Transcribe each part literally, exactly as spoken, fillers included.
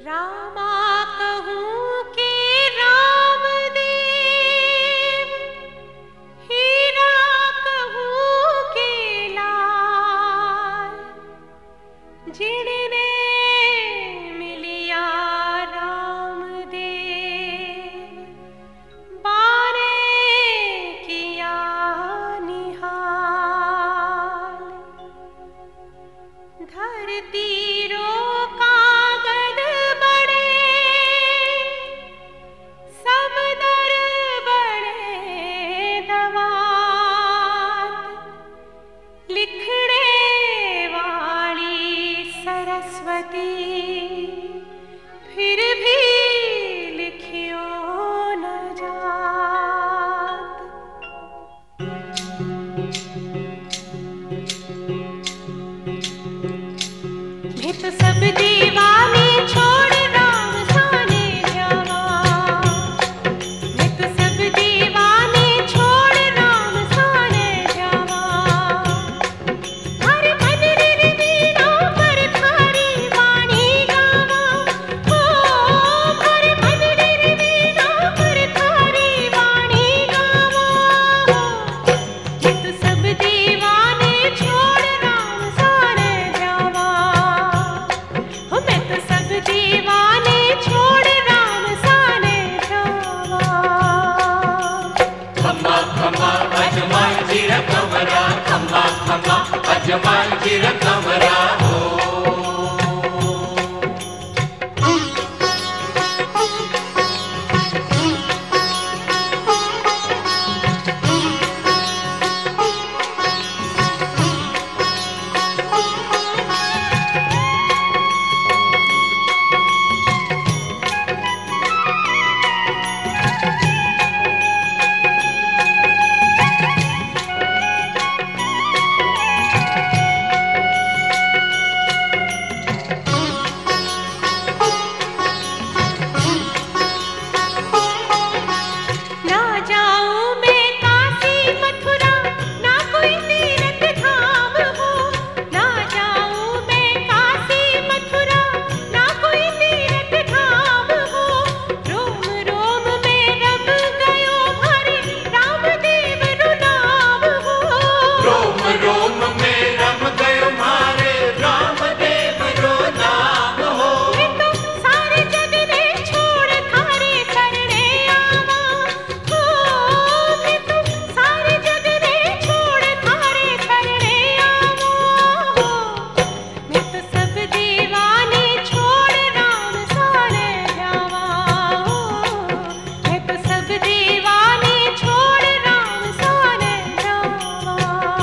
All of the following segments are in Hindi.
रामा कहूँ के रामदेव, हीरा कहूँ के लाल, जिनने मिलिया रामदेव, बाने किया निहाल। धरती रो कागज बड़े, समदर बड़े दवात, लिखने वाली सरस्वती, फिर भी लिखियो न जात। मैं तो सब दीवानी छोड़ राम साने जावा, मैं तो सब दीवानी छोड़ राम साने जावा। हर बदरिन वीणा पर थारी वाणी गावा, हो हर बदरिन वीणा पर थारी वाणी गावा। मैं तो सब दीवाने छोड़ राम साने जावा, हो मैं तो सब दीवाने छोड़ राम साने जावा। खम्मा खम्मा अजमल जीर कमरा, खम्मा खम्मा अजमल जीर कमरा हो। ना जाऊं मैं काशी मथुरा, ना कोई तीर्थ धाम हो। ना जाऊं मैं काशी मथुरा, ना कोई तीर्थ धाम हो। रोम रोम में रम गयो हरे रामदेव रो नाम हो। रोम रोम में रम गयो मारे रामदेव रो नाम हो। मैं तो सारे जग ने छोड़ थारे शरणे आवा, हो मैं तो सारे जग ने छोड़ थारे शरणे आवा। मैं तो सब दीवाने छोड़ राम साने जावा, मैं तो सब दीवाने छोड़ राम साने जावा।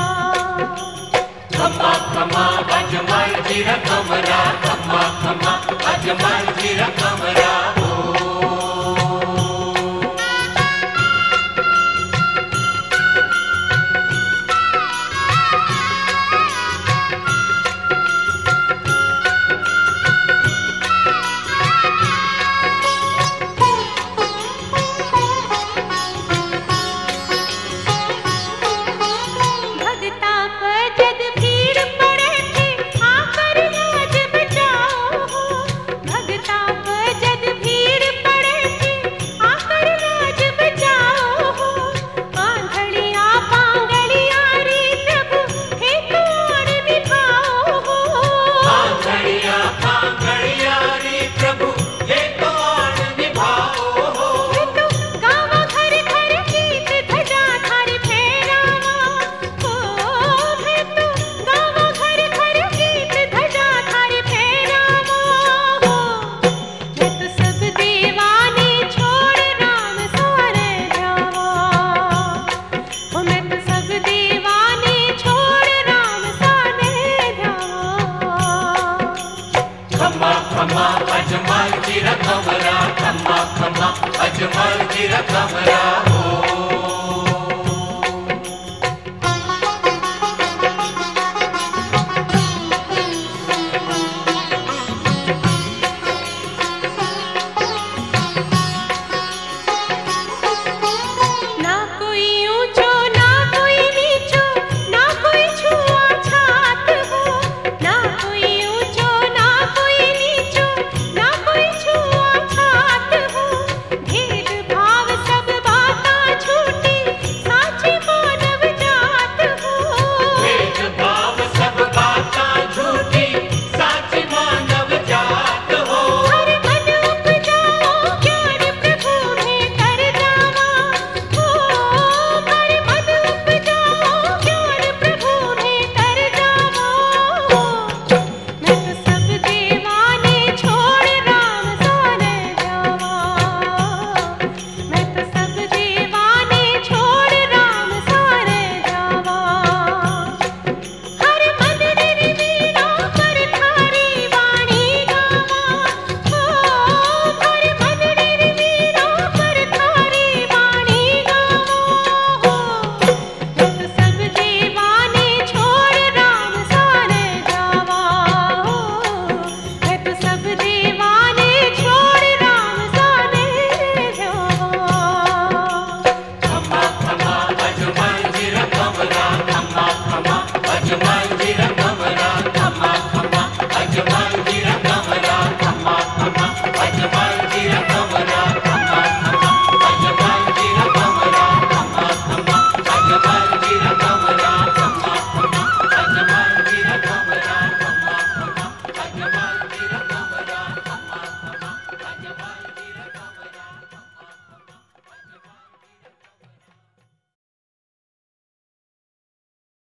खम्मा खम्मा अजमल जीर कमरा, खम्मा खम्मा अजमल जीर कमरा हो। भगता पर जद भीड़ पड़े थे, आकर लाज बचाओ हो। भगता पर जद भीड़ पड़े थे, आकर लाज बचाओ हो। आंधड़िया पांगड़िया रे प्रभु, हे कौन निभाओ हो। आंधड़िया पांगड़िया रे प्रभु, हे कौन निभाओ हो। मैं तो गावा घर घर गीत ध्वजा थारी फहरावा, हो मैं तो गावा घर घर गीत ध्वजा थारी फहरावा। हो मैं तो सब दीवाने छोड़ राम साने जावा, हो मैं तो सब दीवाने छोड़ राम साने जावा। खम्मा खम्मा अजमल जीर कमरा, खम्मा खम्मा अजमल जीर कमरा हो।